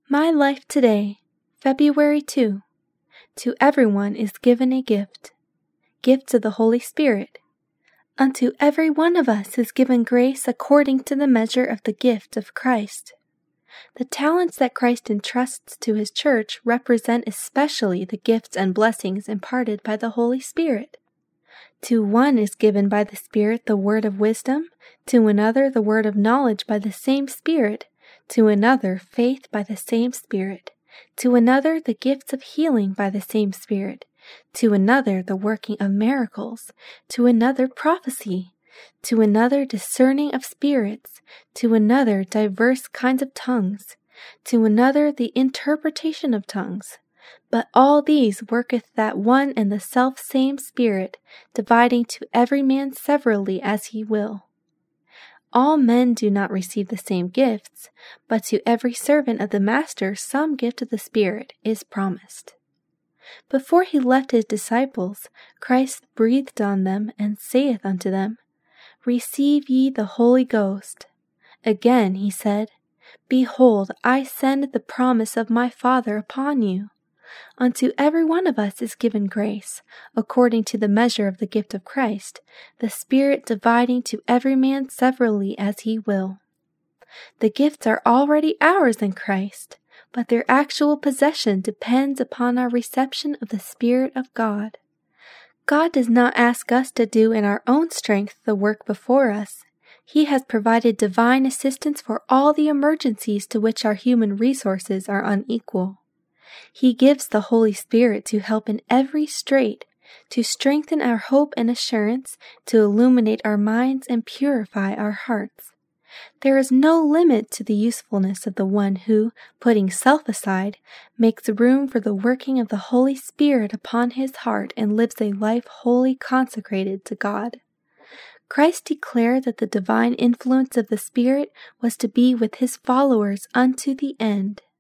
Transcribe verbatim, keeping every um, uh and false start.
My Life Today, February second. To everyone is given a gift. Gift of the Holy Spirit. Unto every one of us is given grace according to the measure of the gift of Christ. The talents that Christ entrusts to his church represent especially the gifts and blessings imparted by the Holy Spirit. To one is given by the Spirit the word of wisdom, to another the word of knowledge by the same Spirit, to another faith by the same Spirit, to another the gifts of healing by the same Spirit, to another the working of miracles, to another prophecy, to another discerning of spirits, to another diverse kinds of tongues, to another the interpretation of tongues. But all these worketh that one and the selfsame Spirit, dividing to every man severally as he will. All men do not receive the same gifts, but to every servant of the Master some gift of the Spirit is promised. Before he left his disciples, Christ breathed on them and saith unto them, Receive ye the Holy Ghost. Again he said, Behold, I send the promise of my Father upon you. Unto every one of us is given grace, according to the measure of the gift of Christ, the Spirit dividing to every man severally as he will. The gifts are already ours in Christ, but their actual possession depends upon our reception of the Spirit of God. God does not ask us to do in our own strength the work before us. He has provided divine assistance for all the emergencies to which our human resources are unequal. He gives the Holy Spirit to help in every strait, to strengthen our hope and assurance, to illuminate our minds and purify our hearts. There is no limit to the usefulness of the one who, putting self aside, makes room for the working of the Holy Spirit upon his heart and lives a life wholly consecrated to God. Christ declared that the divine influence of the Spirit was to be with his followers unto the end.